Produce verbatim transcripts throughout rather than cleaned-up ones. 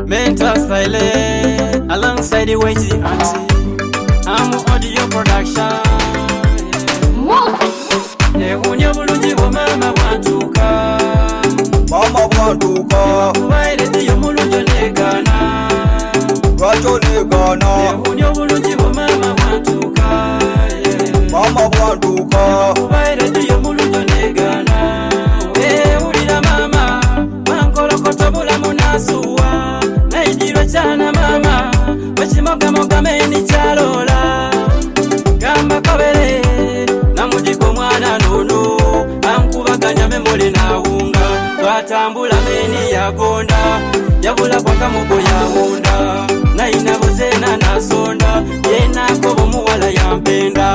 Mental style alongside the weighty auntie. I'm audio production. Ehunye bulungi bo mama bwantuka. Mama bwantuka. Kubaire diyo mulunjo negana. Lwacho negana. Ehunye bulungi bo mama bwantuka. Mama bwantuka. Kubaire diyo mulunjo negana. Ehulira mama wankolokota bulamu nasuwa. Naidiro chana mama wachimoga moga meni chalola. Gamba kabere namudiko mwana nono ankubaganya memole na unga. Twatambula meni yagonda yabula kwa kamugo yawonda. Naina bozena nasonda yena kobo muwala yampenda.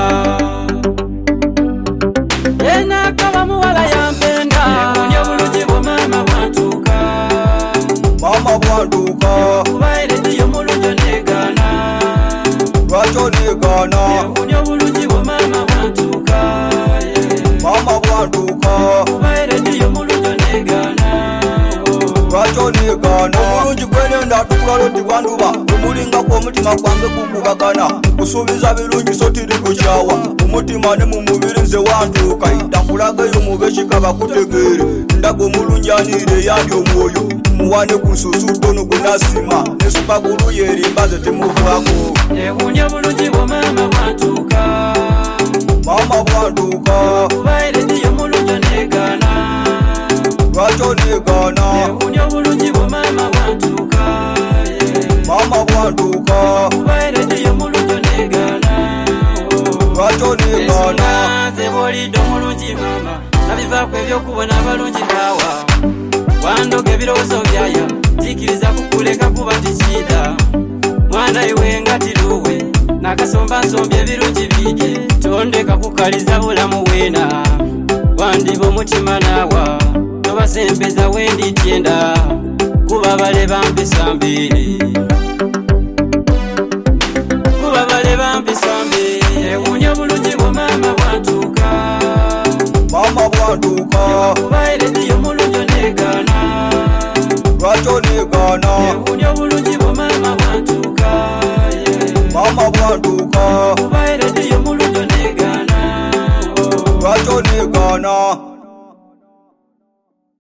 Yena kobo muwala yampenda. Ehunye bulungi bo mama bwantuka. Mama bwantuka. Kubaire diyo mulunjo negana. Lwacho negana. Ehunye bulungi bo mama bwantuka. Mama bwantuka. Kubaire diyo mulunjo negana. Lwacho negana. Omulungi gwenenda tukula loti bwanduba. Omulingako omutima gwange gukubagana. Kusuubiza birungi so tiri kukyawa. Omutima ne mu mubiri nze wantuuka. Idda nkulagayo mubeshi kaba kutegeere. Ndaga omulungi aniire yandi omwoyo. Muwane kunsusu tono gunasima. Nesuka gulu yerimba ze temuvako. Ehunye bulungi bo mama bwantuka. Mama bwantuka. Kubaire diyo mulunjo negana. Lwacho negana. Ehunye bulungi bo mama bwantuka. Mama bwantuka. Kubaire diyo mulunjo negana. Lwacho negana. Ze bolido mulungi mama nabivako ebyokubona abalungi bawa. Wandoga ebirowoozo byaya tikiriza kukuleka kuba tikida. Mwana iwe nga tiluwe nakasomba nsombye ebirungi bidye. Tondeka kukaliza bulamu wena wandiba omutima nawa. Tobasempeza wendi tyenda kuba bale bampisa mbiri.